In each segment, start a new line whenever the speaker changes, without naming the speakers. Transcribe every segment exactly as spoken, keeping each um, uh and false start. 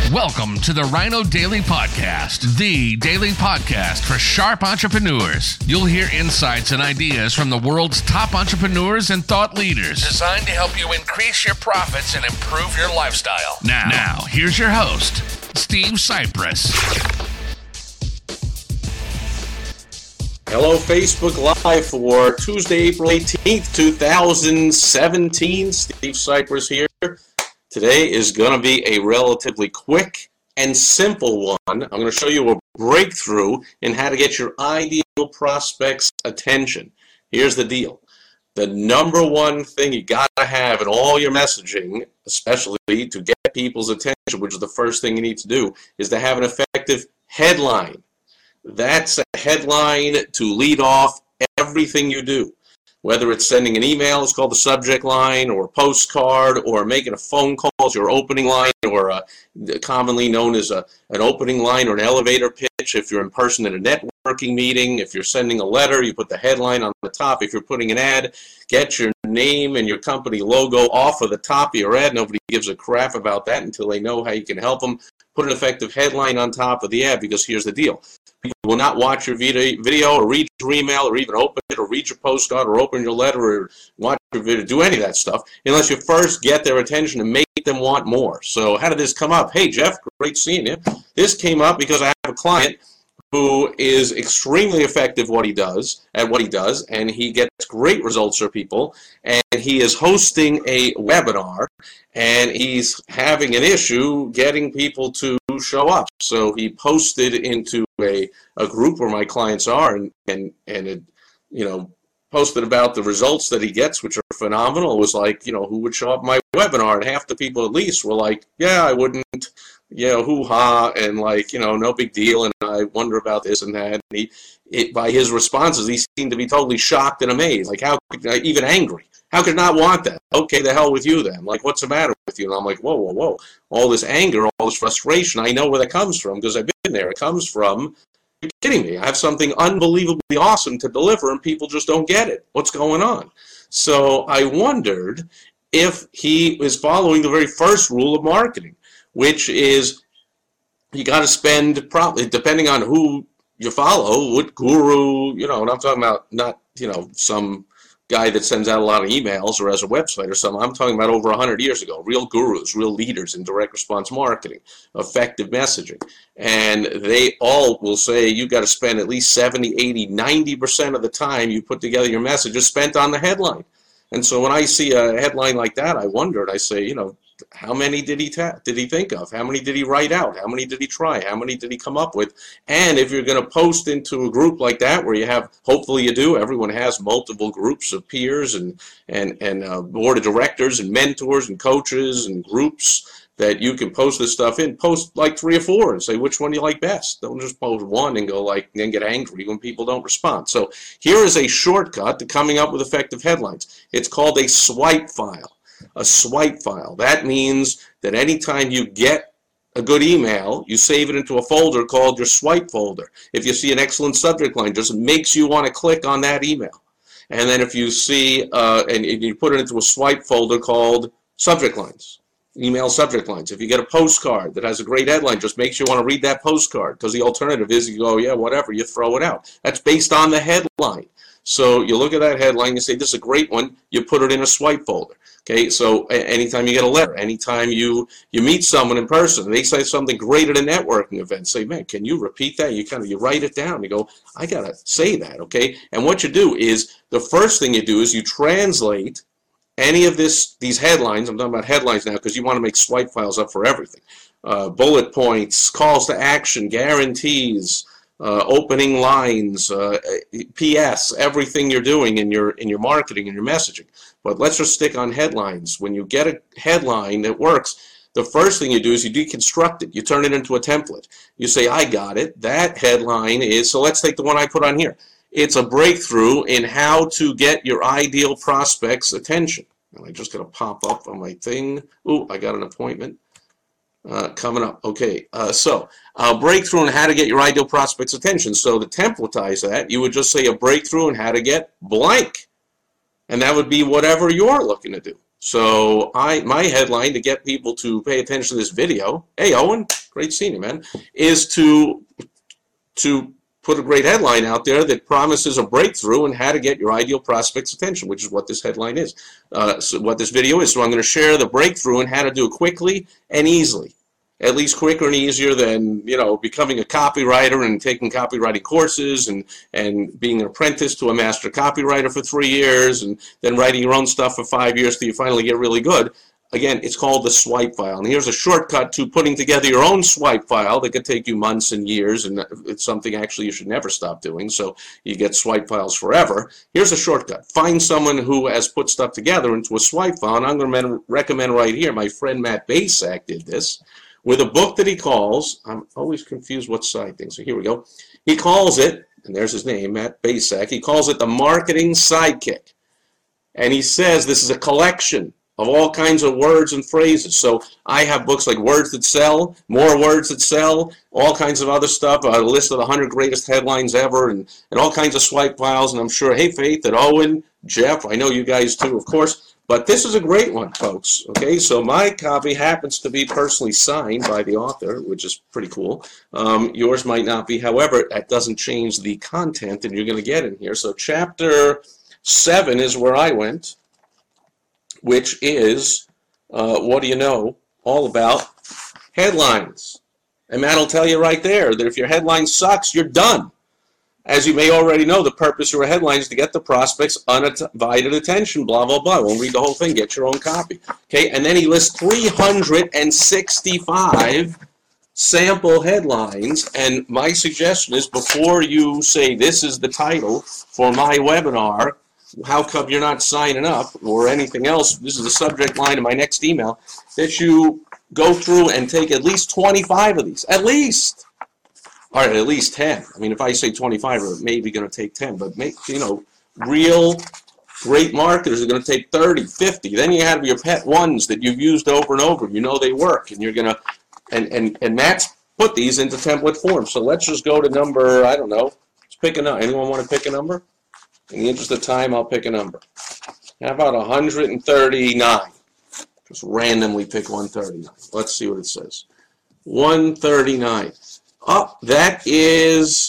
Welcome to the Rhino Daily Podcast, the daily podcast for sharp entrepreneurs. You'll hear insights and ideas from the world's top entrepreneurs and thought leaders, designed to help you increase your profits and improve your lifestyle. Now, now here's your host, Steve Cypress.
Hello, Facebook Live for Tuesday, April eighteenth, twenty seventeen. Steve Cypress here. Today is going to be a relatively quick and simple one. I'm going to show you a breakthrough in how to get your ideal prospects' attention. Here's the deal. The number one thing you got to have in all your messaging, especially to get people's attention, which is the first thing you need to do, is to have an effective headline. That's a headline to lead off everything you do. Whether it's sending an email, it's called the subject line, or a postcard, or making a phone call, it's your opening line, or a, commonly known as a, an opening line or an elevator pitch. If you're in person at a networking meeting, if you're sending a letter, you put the headline on the top. If you're putting an ad, get your name and your company logo off of the top of your ad. Nobody gives a crap about that until they know how you can help them. Put an effective headline on top of the ad, because here's the deal. People will not watch your video or read your email or even open it or read your postcard or open your letter or watch your video, do any of that stuff, unless you first get their attention and make them want more. So how did this come up? Hey, Jeff, great seeing you. This came up because I have a client who is extremely effective what he does at what he does, and he gets great results for people, and he is hosting a webinar, and he's having an issue getting people to show up. So he posted into a, a group where my clients are, and, and, and it, you know, posted about the results that he gets, which are phenomenal. It was like, you know, who would show up my webinar? And half the people at least were like, yeah, I wouldn't, you know, hoo-ha, and like, you know, no big deal, and I wonder about this and that. And he, it, by his responses, he seemed to be totally shocked and amazed, like how, even angry. How could not want that? Okay, the hell with you then. Like, what's the matter with you? And I'm like, whoa, whoa, whoa. All this anger, all this frustration, I know where that comes from because I've been there. It comes from, you're kidding me. I have something unbelievably awesome to deliver and people just don't get it. What's going on? So I wondered if he is following the very first rule of marketing, which is you got to spend, probably, depending on who you follow, what guru, you know, and I'm talking about not, you know, some guy that sends out a lot of emails or has a website or something. I'm talking about over one hundred years ago, real gurus, real leaders in direct response marketing, effective messaging. And they all will say you got to spend at least seventy, eighty, ninety percent of the time you put together your message is spent on the headline. And so when I see a headline like that, I wondered, I say, you know, how many did he ta- did he think of? How many did he write out? How many did he try? How many did he come up with? And if you're going to post into a group like that, where you have, hopefully you do, everyone has multiple groups of peers and and and uh, board of directors and mentors and coaches and groups that you can post this stuff in. Post like three or four and say which one you like best. Don't just post one and go like, and then get angry when people don't respond. So here is a shortcut to coming up with effective headlines. It's called a swipe file. A swipe file. That means that anytime you get a good email, you save it into a folder called your swipe folder. If you see an excellent subject line, just makes you want to click on that email. And then if you see, uh, and, and you put it into a swipe folder called subject lines, email subject lines. If you get a postcard that has a great headline, just makes you want to read that postcard, because the alternative is you go, yeah, whatever, you throw it out. That's based on the headline. So you look at that headline, you say, this is a great one, you put it in a swipe folder. Okay, so anytime you get a letter, anytime you, you meet someone in person, they say something great at a networking event, say, man, can you repeat that? You kind of, you write it down, you go, I gotta say that, okay? And what you do is, the first thing you do is you translate any of this, these headlines, I'm talking about headlines now because you want to make swipe files up for everything. Uh, bullet points, calls to action, guarantees, Uh, opening lines, uh, P S, everything you're doing in your in your marketing and your messaging. But let's just stick on headlines. When you get a headline that works, the first thing you do is you deconstruct it. You turn it into a template. You say, I got it. That headline is, so let's take the one I put on here. It's a breakthrough in how to get your ideal prospects' attention. And I just got to pop up on my thing. Ooh, I got an appointment. Uh, coming up. Okay, uh, so a breakthrough on how to get your ideal prospect's attention. So to templatize that, you would just say a breakthrough on how to get blank. And that would be whatever you're looking to do. So I, my headline to get people to pay attention to this video, hey Owen, great seeing you, man, is to to put a great headline out there that promises a breakthrough in how to get your ideal prospect's attention, which is what this headline is, uh, so what this video is. So I'm going to share the breakthrough and how to do it quickly and easily. At least quicker and easier than, you know, becoming a copywriter and taking copywriting courses and, and being an apprentice to a master copywriter for three years and then writing your own stuff for five years till you finally get really good. Again, it's called the swipe file. And here's a shortcut to putting together your own swipe file that could take you months and years, and it's something actually you should never stop doing, so you get swipe files forever. Here's a shortcut. Find someone who has put stuff together into a swipe file, and I'm going to recommend right here, my friend Matt Basak did this, with a book that he calls, I'm always confused what side thing, so here we go. He calls it, and there's his name, Matt Basak, he calls it the Marketing Sidekick. And he says this is a collection of all kinds of words and phrases. So I have books like Words That Sell, More Words That Sell, all kinds of other stuff, a list of the one hundred greatest headlines ever, and, and all kinds of swipe files, and I'm sure, hey, Faith, and Owen, Jeff, I know you guys too, of course. But this is a great one, folks. Okay, so my copy happens to be personally signed by the author, which is pretty cool. Um, yours might not be. However, that doesn't change the content that you're going to get in here. So chapter seven is where I went, which is, uh, what do you know, all about headlines. And Matt will tell you right there that if your headline sucks, you're done. As you may already know, the purpose of a headline is to get the prospect's uninvited attention, blah, blah, blah. Won't read the whole thing. Get your own copy. Okay, and then he lists three hundred sixty-five sample headlines. And my suggestion is before you say this is the title for my webinar, how come you're not signing up, or anything else, this is the subject line of my next email, that you go through and take at least twenty-five of these. At least. All right, at least ten. I mean, if I say twenty-five, we're maybe going to take ten. But, make, you know, real great marketers are going to take thirty, fifty. Then you have your pet ones that you've used over and over. You know they work. And you're going to, and, and, and Matt's put these into template form. So let's just go to number, I don't know. Let's pick a number. Anyone want to pick a number? In the interest of time, I'll pick a number. How about one hundred thirty-nine? Just randomly pick one thirty-nine. Let's see what it says. one thirty-nine. Oh, that is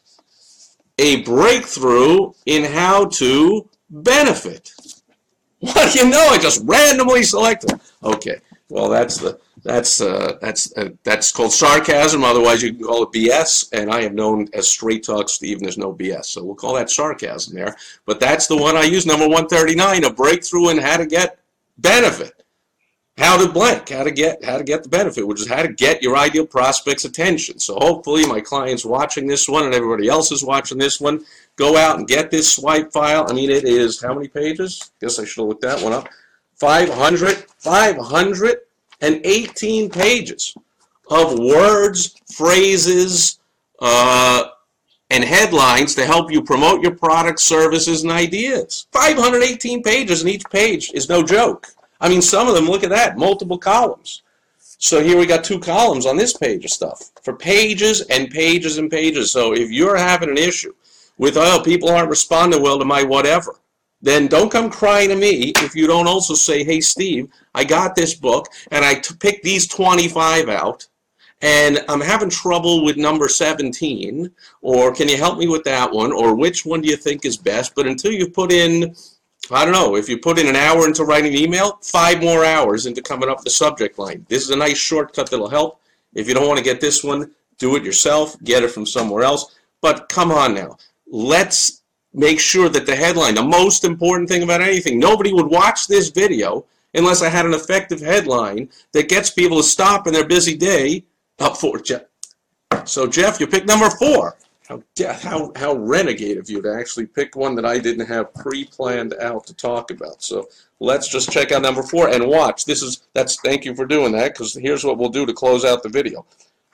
a breakthrough in how to benefit. What do you know? I just randomly selected. Okay, well that's the that's uh, that's uh, that's called sarcasm. Otherwise, you can call it B S. And I am known as Straight Talk Steve, and there's no B S, so we'll call that sarcasm there. But that's the one I use, number one thirty-nine, a breakthrough in how to get benefit. How to blank, how to get how to get the benefit, which is how to get your ideal prospect's attention. So hopefully my clients watching this one and everybody else is watching this one, go out and get this swipe file. I mean, it is how many pages? Guess I should have looked that one up. five hundred, five hundred eighteen pages of words, phrases, uh, and headlines to help you promote your products, services, and ideas. five hundred eighteen pages, and each page is no joke. I mean, some of them, look at that, multiple columns. So here we got two columns on this page of stuff for pages and pages and pages. So if you're having an issue with, oh, people aren't responding well to my whatever, then don't come crying to me if you don't also say, hey, Steve, I got this book, and I picked these twenty-five out, and I'm having trouble with number seventeen, or can you help me with that one, or which one do you think is best? But until you put in, I don't know, if you put in an hour into writing an email, five more hours into coming up with the subject line. This is a nice shortcut that'll help. If you don't want to get this one, do it yourself, get it from somewhere else. But come on now, let's make sure that the headline, the most important thing about anything, nobody would watch this video unless I had an effective headline that gets people to stop in their busy day up for Jeff. So Jeff, you picked number four. How, how, how renegade of you to actually pick one that I didn't have pre-planned out to talk about. So let's just check out number four and watch. This is, that's, thank you for doing that, because here's what we'll do to close out the video.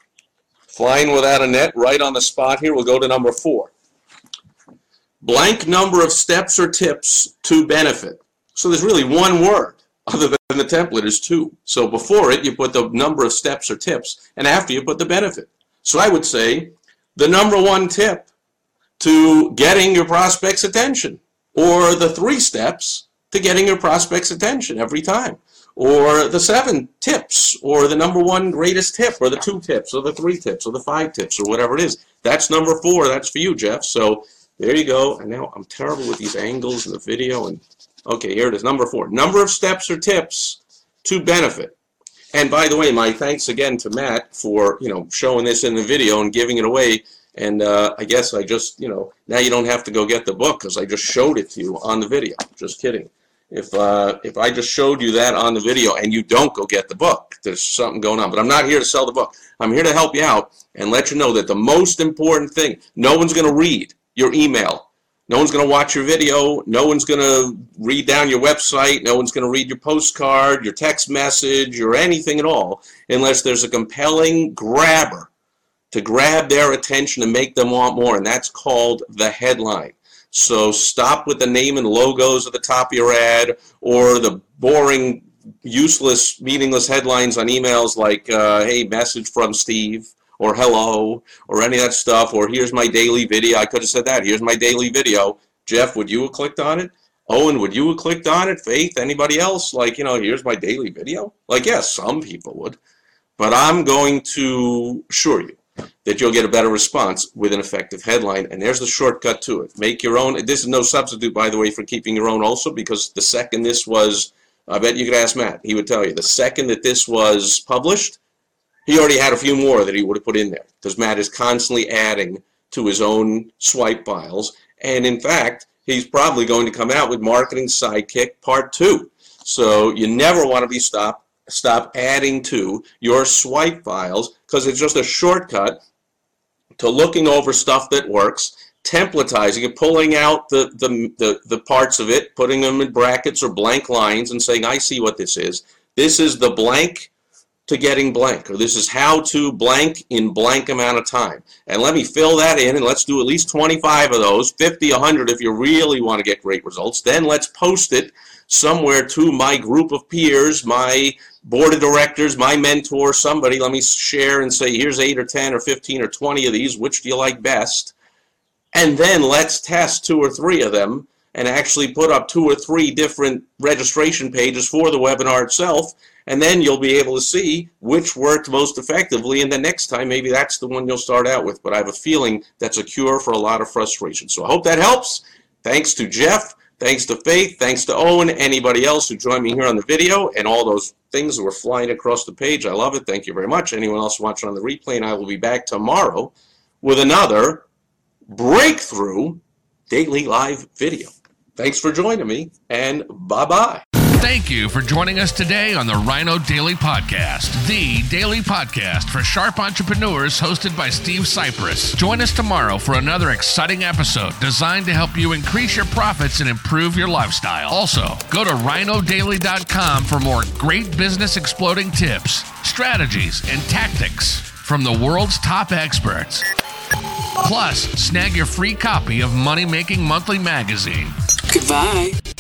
Flying without a net, right on the spot here, we'll go to number four. Blank number of steps or tips to benefit. So there's really one word, other than the template is two. So before it, you put the number of steps or tips, and after you put the benefit. So I would say, the number one tip to getting your prospect's attention, or the three steps to getting your prospects' attention every time. Or the seven tips, or the number one greatest tip, or the two tips, or the three tips, or the five tips, or whatever it is. That's number four. That's for you, Jeff. So there you go. And now I'm terrible with these angles in the video. And okay, here it is, number four. Number of steps or tips to benefit. And by the way, my thanks again to Matt for, you know, showing this in the video and giving it away. And uh, I guess I just, you know, now you don't have to go get the book because I just showed it to you on the video. Just kidding. If uh, if I just showed you that on the video and you don't go get the book, there's something going on. But I'm not here to sell the book. I'm here to help you out and let you know that the most important thing, no one's going to read your email. No one's going to watch your video. No one's going to read down your website. No one's going to read your postcard, your text message, or anything at all unless there's a compelling grabber to grab their attention and make them want more, and that's called the headline. So stop with the name and logos at the top of your ad or the boring, useless, meaningless headlines on emails like, uh, hey, message from Steve, or hello, or any of that stuff, or here's my daily video. I could have said that. Here's my daily video. Jeff, would you have clicked on it? Owen, would you have clicked on it? Faith, anybody else? Like, you know, here's my daily video? Like, yes, some people would. But I'm going to assure you that you'll get a better response with an effective headline. And there's the shortcut to it. Make your own. This is no substitute, by the way, for keeping your own also, because the second this was, I bet you could ask Matt. He would tell you. The second that this was published, he already had a few more that he would have put in there, because Matt is constantly adding to his own swipe files. And in fact, he's probably going to come out with Marketing Sidekick Part two. So you never want to be stopped. Stop adding to your swipe files, because it's just a shortcut to looking over stuff that works, templatizing it, pulling out the, the, the, the parts of it, putting them in brackets or blank lines and saying, I see what this is. This is the blank to getting blank, or this is how to blank in blank amount of time. And let me fill that in, and let's do at least twenty-five of those, fifty, a hundred if you really want to get great results. Then let's post it somewhere to my group of peers, my board of directors, my mentor, somebody. Let me share and say, here's eight or ten or fifteen or twenty of these. Which do you like best? And then let's test two or three of them and actually put up two or three different registration pages for the webinar itself. And then you'll be able to see which worked most effectively. And the next time, maybe that's the one you'll start out with. But I have a feeling that's a cure for a lot of frustration. So I hope that helps. Thanks to Jeff. Thanks to Faith, thanks to Owen, anybody else who joined me here on the video, and all those things that were flying across the page. I love it. Thank you very much. Anyone else watching on the replay, and I will be back tomorrow with another breakthrough daily live video. Thanks for joining me, and bye-bye.
Thank you for joining us today on the Rhino Daily Podcast, the daily podcast for sharp entrepreneurs hosted by Steve Cypress. Join us tomorrow for another exciting episode designed to help you increase your profits and improve your lifestyle. Also, go to rhino daily dot com for more great business exploding tips, strategies, and tactics from the world's top experts. Plus, snag your free copy of Money Making Monthly magazine.
Goodbye.